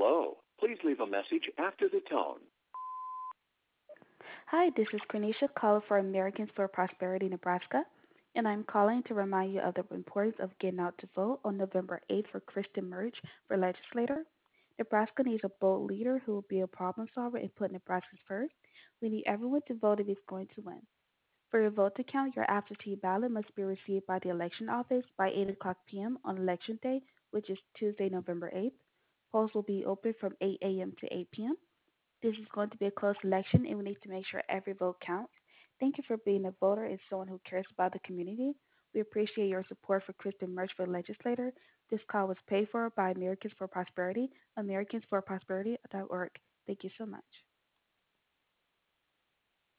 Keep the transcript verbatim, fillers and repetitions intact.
Hello. Please leave a message after the tone. Hi, this is Cornisha calling for Americans for Prosperity, Nebraska, and I'm calling to remind you of the importance of getting out to vote on November eighth for Kristen Merge for legislator. Nebraska needs a bold leader who will be a problem solver and put Nebraskans first. We need everyone to vote if he's going to win. For your vote to count, your absentee ballot must be received by the election office by eight o'clock p m on election day, which is Tuesday, November eighth. Polls will be open from eight a m to eight p m. This is going to be a close election, and we need to make sure every vote counts. Thank you for being a voter and someone who cares about the community. We appreciate your support for Kristen Merch for legislator. This call was paid for by Americans for Prosperity, americans for prosperity dot org. Thank you so much.